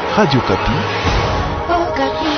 Radio Kapi. Oh, Kapi.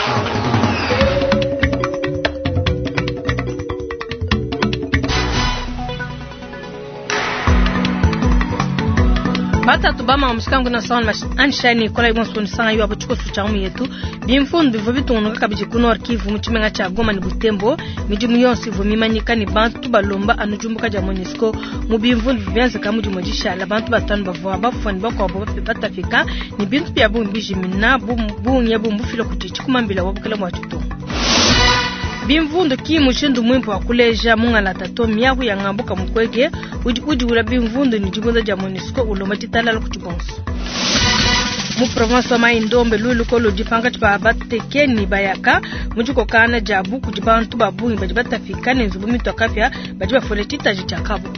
Bata tubama mshikangu na sawa anshani kola ibonso sanga yu abuchiko suchamu yetu bimfundo bivubitunga kabije kuno arkivu muchimenga cha Goma ni Butembo mijumu yonsi vumimanyika ni bantu balomba anujumbuka ja Monisco mu bimfundo bibyanza kamuji mojisha la bantu batanu bavwa bafoni bakwa batafika ni bintu bya bumbiji mina bunye bumbufilo kutichi kumambila wabukala mwachuto bimvundo kimushindu mwimpo wakuleja mungala tato miyahu ya ngambuka mukwege uji ula bimvundo ni jibunda ja Monisco uloma titala kuchibonso mu province wa Maindombe luluko lojipanga tipa batekeni bayaka mujuko kana jabu kujibantu babu bajibata fikane nzubumi twakafya bajiba foletita jichakabu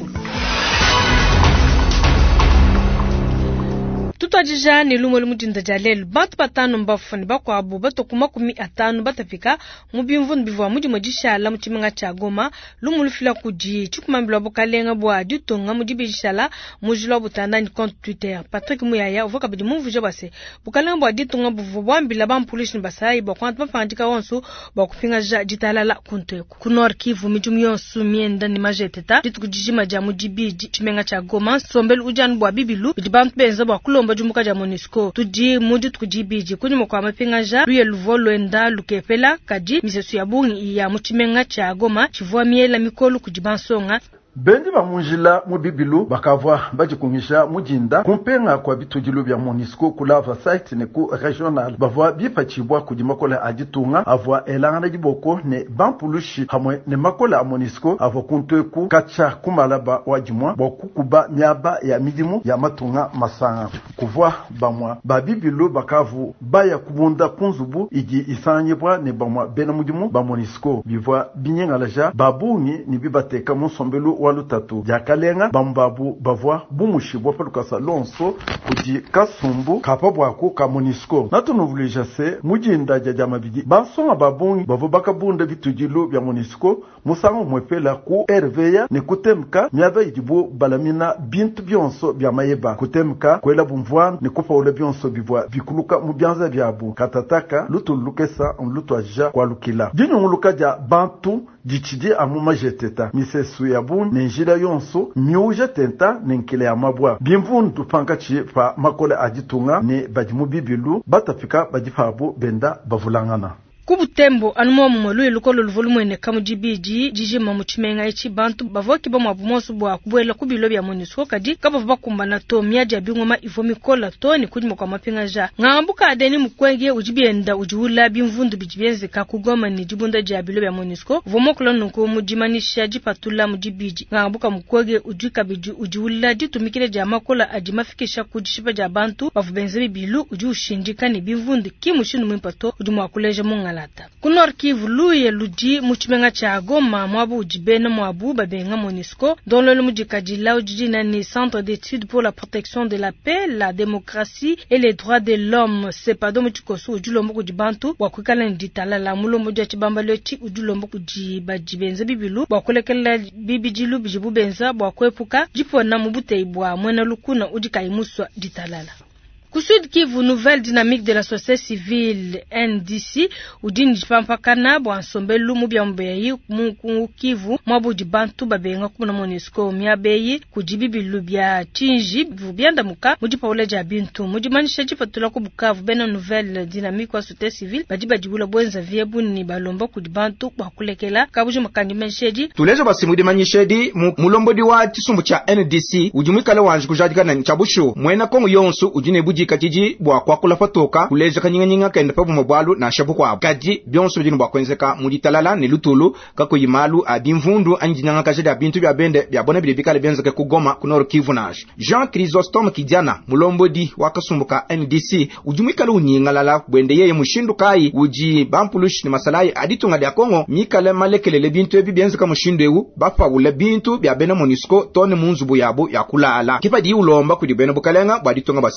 tutajija ni lumo lumujinda jalel bantu batanu mbafuni bakwa abu batokuma 500 batafika mu bimvundo bivwa muji mojisha la muchimenga cha Goma lumulufila kuji chukumambila bokalenga bwa dutonga mujibishala mujula butanda ni compte Twitter Patrick Muyaya uvoka bidi muvuje base bokalenga bwa dutonga buvu bwambila bampolisi basayi bakwantu bafandika wonso bakupinga jitalala kunteko kunor Kivu mijumu yonsu mienda ni majeteta ditukujijima ja mujibiji chimenga cha Goma sombel ujan bwa bibilu bidibantu benza bwa kulomba jumuka ja Monisco tuji mudi tukujibiji kunyuma kwa mapinga ja luye luvolo enda lukepela kaji misesu ya bungi ya muchimenga cha Goma chivua miela mikolu kujibansonga bendi bamunjila mu bibilu bakavwa bajikungisha mujinda kumpenga kwa bitujilo bya Monisco kulava site ne ku regional bavwa bipachibwa kujimakola ajitunga avwa elanga jiboko ne bampulushi hamwe ne makola a Monisco avwa kunteku kacha kumalaba wajimwa bokukuba myaba ya midimu ya matunga masanga kuvwa bamwa babibilu bakavu baya kubunda kunzubu igi isanyebwa ne bamwa bena mudimu ba Monisco bivwa binyengalaja babungi ni bibateka musombelu walutatu yakalenga bambabu bavwa bumushibwa palukasa lonso kuji kasumbu kapabwako ka Monisco natunuvulija se mujinda ja jamabidi basonga babungi bavo bakabunda bitujilo bya Monisco musango mwepela ku RVA ne kutemka myaba idibo balamina bintu byonso bya mayeba kutemka kwela bumvwan ne kufaula byonso bivwa bikuluka mubyanza byabo katataka lutulukesa lutwaja kwa lukila dinyunguluka ja bantu dichidi amumajeteta misesu yabu nenjira yonso miuja tenta nenkile ya mabwa bimvundu pankachi pa makole ajitunga ne bajimu bibilu batafika bajifabo benda bavulangana Kubutembo anumo mumolu lukolo luvulumu ene kamujibiji jijima muchimenga ichi bantu bavoki ba mabumosu bwa kubwela kubilo bya Monisco kadi kaba bakumba na to miaja bingoma ivomi kola to ni kujima kwa mapinga ja ngambuka adeni mukwenge ujibienda ujiula bimvundu bijibenze ka kugoma ni jibunda ja bilo bya Monisco vomokolo nuko mujimanisha jipatula mujibiji ngambuka mukwenge ujika biju ujiula jitumikire ja makola ajimafikisha kujishipa ja bantu bavubenze bibilu ujushinjika ni bimvundu kimushinu mwimpato ujumwa kuleja mungala kunor Kivu luye luji muchimenga cha Goma mwabu ujibena mwabu babenga Monisco dans le mujikajila ujina ni Centre d'études pour la protection de la paix, la démocratie et les droits de l'homme sepado muchikosu ujulombo kujibantu wakwikala nditala la mulombo ja chibamba lechi ujulombo kujibajibenza bibilu wakulekela bibijilu bijibu benza wakwepuka jipo na mubute ibwa mwena lukuna ujikaimuswa ditalala Kusud Kivu nouvelle dynamique de la société civile NDC udini jipampakana bwa nsombelu mubya mbeyi mu Kivu mwabuji bantu babenga kumuna Monisco myabeyi kujibibilu bya chinji vubyanda muka mujipaula ja bintu mujimanisha jifatula ku Bukavu bena nouvelle dynamique wa société civile bajibajibula bwenza vyebu ni balomba kujibantu bakulekela kabuji makandi menshedi tulezo basimudi manyishedi mulombodi wa tisumbu cha NDC ujimwikala wanje kujadikana nchabusho mwena kongo yonsu ujine katiji bwa kwa kula patoka kuleja kanyinga kenda pabu mabwalu na shabu kwa kaji byonso bino bwa kwenzeka muditalala ni lutulu kako yimalu abimvundu anjinyanga kajida bintu bya bende bya bona bidebikale benzeka kugoma kunoro Kivu nash Jean Chrysostome Kidiana mulombodi wakasumbuka NDC ujumikala unyingalala bwende yeye mushindu kai uji bampulush ni masalai aditunga ya Kongo mikale malekelele bintu ebi benzeka mushindu ewu bafa ule bintu bya bene Monisco tone munzubu yabo yakulala kipadi ulomba kudibene bukalenga bwa ditunga basi benza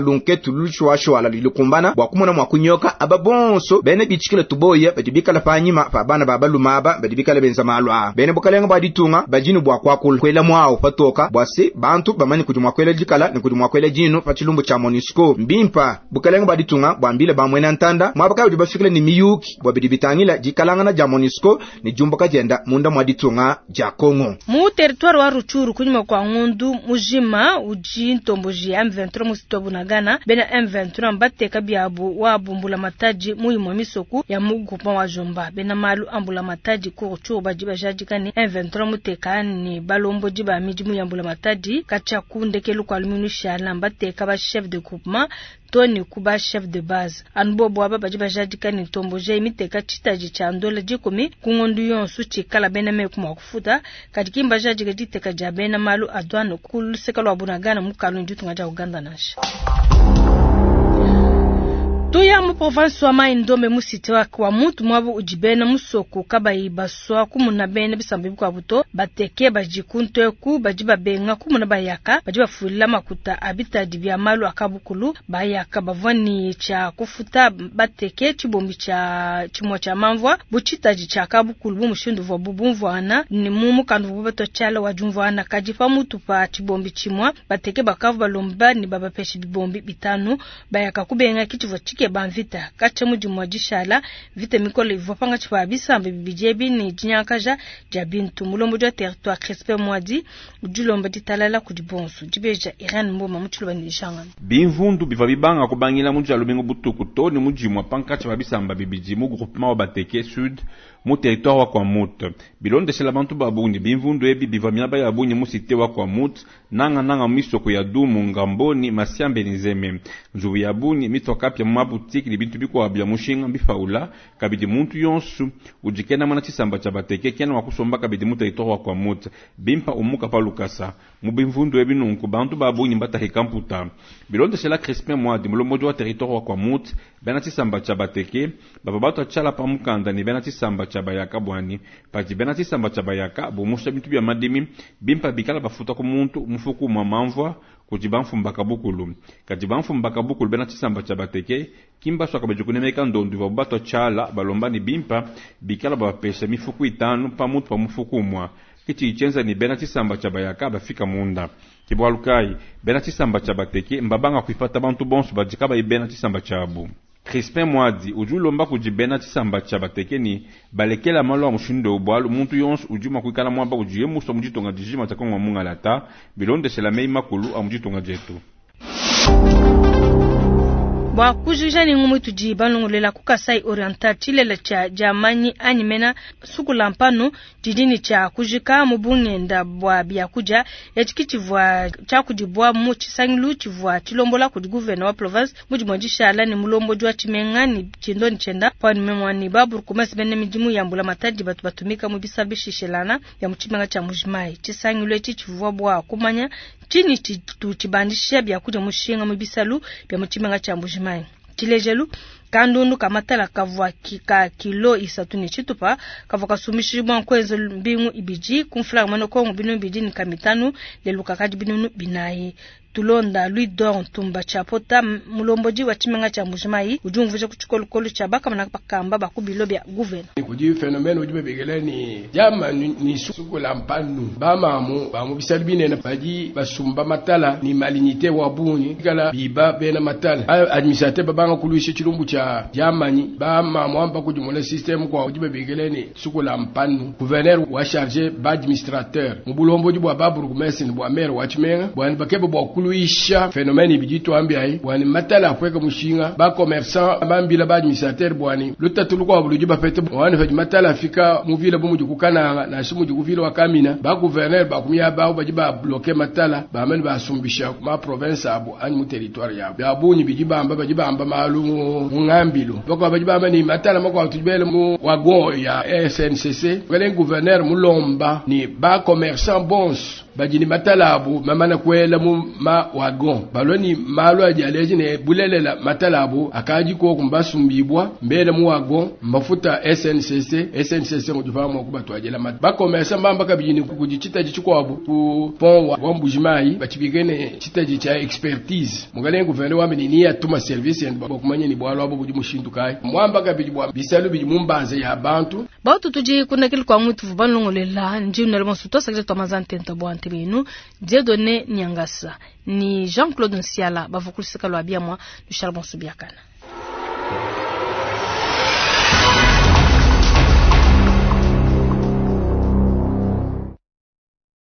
lunke tulushwa shwala lilukumbana bwa kumona mwa kunyoka ababonso bene bichikile tuboya badibikala panyima pa bana babalumaba badibikala benza malwa bene bukalenga baditunga bajinu bwa kwakul kwela mwao patoka bwase bantu bamani kujumwa kwela jikala ni kujumwa kwela jinu pachilumbu cha MONUSCO mbimpa bukalenga baditunga bwambile bamwena ntanda mwabaka udibafikile ni miyuki bwabidibitangila jikalanga na ja MONUSCO ni jumbo kajenda munda mwaditunga ja Kongo mu territoire wa Ruchuru kunyuma kwa ngundu mujima uji ntomboji M23 musitobu na Ghana bena M23 mbateka byabu wa bumbula mataji muimo misoku ya mugupa wa Jomba bena malu ambula mataji ko Ruchuru bajiba jajikani M23 muteka ni balombo jiba mijimu ya ambula mataji kacha kundekelu kwa aluminu shala mbateka ba chef de groupement Tony kuba chef de base anbobo aba bajiba jadikani ntomboje imiteka chitaji cha ndola jikomi kungondu yonsu chikala bena me kuma kufuta kadikimba jajika jiteka jabena malu adwano kulusekalo abunagana mukalu njutu ngaja Uganda nasha Tuya mu province wa Maindombe musite wa kwa mutu mwabu ujibena musoko kabayi baswa kumuna bene bisambi kwa buto bateke bajikunto ku bajiba benga kumuna bayaka bajiba fulila makuta abita dibya malu akabukulu bayaka bavani cha kufuta bateke chibombi cha chimwa cha manvwa buchitaji cha akabukulu bumushindu vwa bubumvwana ni mumu kandu bubato chala wajumvwana kajifa mutu pa chibombi chimwa bateke bakavu balomba ni baba peshi bibombi bitanu bayaka kubenga kichivo chike banvita kacha muji mwajishala vite mikolo ivopanga chipa bisambe bijebi ni jinyakaja jabintu mulombo jwa territoire Crispin Mwadi ujulomba ditalala kujibonsu jibeja Irene Mboma muchulo banishanga bimvundu biva bibanga kubangila muji alubengo butuku toni muji mwapanga chipa bisamba bibiji mu groupement wa Bateke Sud mu territoire wa kwa Mut bilonde shela bantu babuni bimvundu ebi biva miaba ya bunyi musite wa kwa Mut nanga misoko ya dumu ngamboni masiambe nizeme nzubu ya bunyi mitoka pya mabutiki libintu biko abya mushinga bifaula kabidi muntu yonsu ujikena mana chisamba cha Bateke kena wakusomba kabidi mu territoire wa kwa Mut bimpa umuka palukasa mu bimvundu ebi nunku bantu babunyi mbata hekamputa bilonde shela Crispin Mwadi mulombo wa territoire wa kwa Mut bena chisamba cha Bateke bababato achala pa mukanda ni bena chisamba cha bayaka bwani pati bena chisamba cha bayaka bomusha bintu bya madimi bimpa bikala bafuta ko muntu mufuku mamamvwa kujibanfu mbakabukulu kajibanfu mbakabukulu bena chisamba cha Bateke kimba swaka bajukunemeka ndondu babato achala balombani bimpa bikala babapesha mifuku itanu pa mutu pa mufuku mwa kichi ichenza ni bena chisamba cha bayaka bafika munda kibwalukai bena chisamba cha Bateke mbabanga kuifata bantu bonsu bajikaba ibena chisamba cha abu Crispin Mwadi ujulomba kujibena chisamba cha Bateke ni balekela malo wa mushindo ubwalu muntu yonsu ujuma kuikala mwamba ujiye muso mujitonga dijima takonga munga lata bilonde shela mei makulu amujitonga jetu Bwa kujijani ngumu tujiba nungulela kukasai oriental chilela cha jamani animena sukulampano jidini cha kujika mubungenda bwa biakuja echikichivwa cha kujibwa mu chisanglu chivwa chilombola ku gouverneur wa province mujimojishala ni mulombo jwa chimengani chindoni chenda pani memwani babu kumasi bene mijimu yambula mataji batu batumika mu bisabishishelana ya muchimenga cha mujimai chisanglu echichivwa bwa kumanya chini chibandisha biakuja mushinga mu bisalu bya muchimenga cha mujimai chilejelu kandundu kamatala kavwa kika kilo isatuni chitupa kavwa kasumishi mwankwezo mbingu ibiji kumfla mano kongo binu bidini kamitanu leluka kadi binu binayi tulonda Louis Don tumba chapota mulomboji wa chimenga cha mujimai ujumvuje kuchikolukolu cha baka manakamba bakubilo bya gouverneur kuji phénomène ujube begeleni jama ni suko lampanu bamu bisalbine na baji basumba matala ni malinité wa buni kala biba bena matala administrateur babanga kuluishi chilumbu cha jamani mwamba kujimola système kwa ujube begeleni suko lampanu gouverneur wa chargé ba administrateur mubulomboji bwa baburgmestre bwa maire wa chimenga bwa bakebe bwa luisha phénomène bijito ambiai bwani matala kweka mushinga ba commerçant bambila ba administrateur bwani lutatulu kwa buluji ba pete bwani fa matala afika muvila bumuji kukana na shimuji kuvila wakamina ba gouverneur ba kumya ba bajiba bloquer matala ba mani ba sumbisha ma province abu ani mu territoire ya ba bunyi bijiba amba malu ngambilo bako bajiba mani matala mako tujibele mu wagon ya SNCC wale gouverneur mulomba ni ba commerçant bons bajini matala abu mamana kwela mu ma wagon baloni malo ajaleji ne bulelela matala abu akaji ko kumbasumbibwa mbele mu wagon mafuta SNCC ngojuva mo kubatwa jela mat bakomesa mbamba kabijini kujichita jichiko abu ku pont wa Mbujimai bachibigene chitaji cha expertise mugale guverneur wa menini ya tuma service and bakumanye ni bwalo abo bujimushindu kai mwamba kabijibwa bisalu bijimumbanze ya bantu bautu tuji kuna kili kwa mwitu vubanongolela nji unalemo suto sakje tomazante ntabwante binu Dieudonné Nyangasa ni Jean-Claude Nsiala bavukulisika lwa biamwa du Charbon Subiakana.